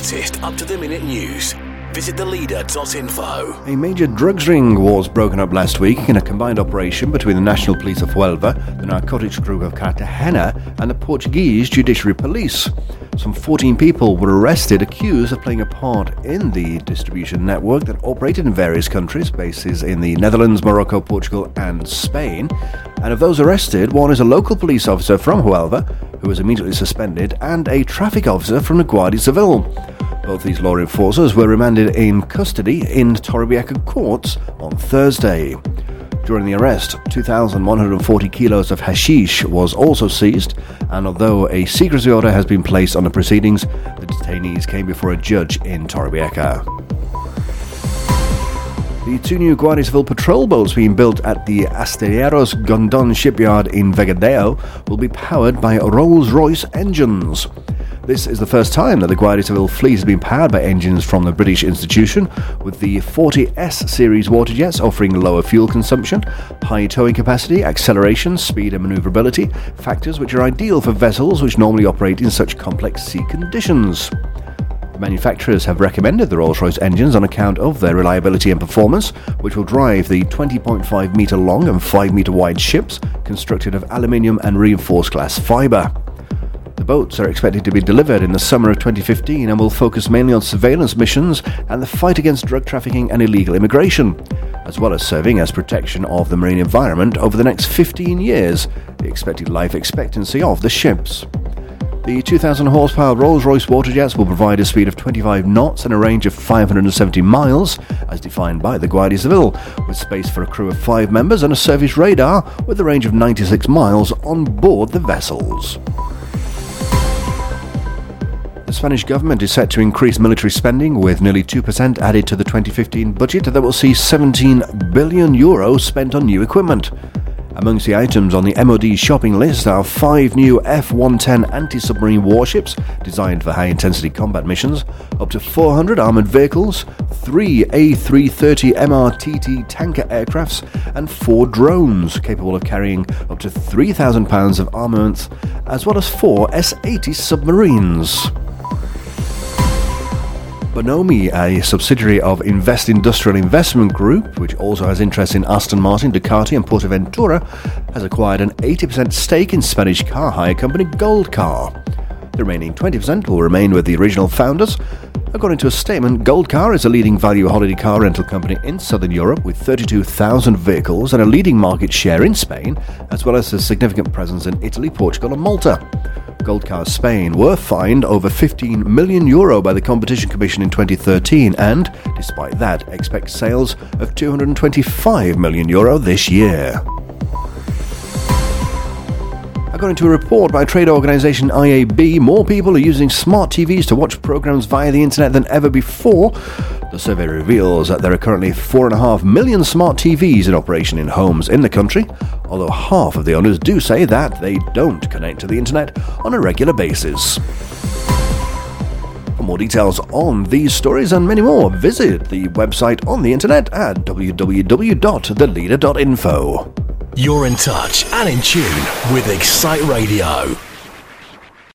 latest up-to-the-minute news. Visit theleader.info. A major drugs ring was broken up last week in a combined operation between the National Police of Huelva, the narcotics group of Cartagena, and the Portuguese Judiciary Police. Some 14 people were arrested accused of playing a part in the distribution network that operated in various countries, bases in the Netherlands, Morocco, Portugal, and Spain. And of those arrested, one is a local police officer from Huelva, who was immediately suspended, and a traffic officer from the Guardia Civil. Both these law enforcers were remanded in custody in Torrevieja courts on Thursday. During the arrest, 2,140 kilos of hashish was also seized, and although a secrecy order has been placed on the proceedings, the detainees came before a judge in Torrevieja. The two new Guardia Civil patrol boats being built at the Astilleros Gondon shipyard in Vegadeo will be powered by Rolls-Royce engines. This is the first time that the Guardia Civil fleet has been powered by engines from the British institution, with the 40S series water jets offering lower fuel consumption, high towing capacity, acceleration, speed and manoeuvrability, factors which are ideal for vessels which normally operate in such complex sea conditions. The manufacturers have recommended the Rolls-Royce engines on account of their reliability and performance, which will drive the 20.5 metre long and 5 metre wide ships constructed of aluminium and reinforced glass fibre. The boats are expected to be delivered in the summer of 2015 and will focus mainly on surveillance missions and the fight against drug trafficking and illegal immigration, as well as serving as protection of the marine environment over the next 15 years, the expected life expectancy of the ships. The 2,000 horsepower Rolls-Royce water jets will provide a speed of 25 knots and a range of 570 miles, as defined by the Guardia Civil, with space for a crew of 5 members and a surface radar with a range of 96 miles on board the vessels. The Spanish government is set to increase military spending, with nearly 2% added to the 2015 budget that will see €17 billion spent on new equipment. Amongst the items on the MOD shopping list are 5 new F-110 anti-submarine warships designed for high-intensity combat missions, up to 400 armoured vehicles, 3 A330 MRTT tanker aircrafts, and 4 drones capable of carrying up to 3,000 pounds of armaments, as well as 4 S-80 submarines. Bonomi, a subsidiary of Invest Industrial Investment Group, which also has interests in Aston Martin, Ducati and Portaventura, has acquired an 80% stake in Spanish car hire company Goldcar. The remaining 20% will remain with the original founders. According to a statement, Goldcar is a leading value holiday car rental company in southern Europe with 32,000 vehicles and a leading market share in Spain, as well as a significant presence in Italy, Portugal and Malta. Goldcar Spain were fined over €15 million by the Competition Commission in 2013 and, despite that, expect sales of €225 million this year. According to a report by trade organisation IAB, more people are using smart TVs to watch programmes via the internet than ever before. The survey reveals that there are currently 4.5 million smart TVs in operation in homes in the country, although half of the owners do say that they don't connect to the internet on a regular basis. For more details on these stories and many more, visit the website on the internet at www.theleader.info. You're in touch and in tune with Excite Radio.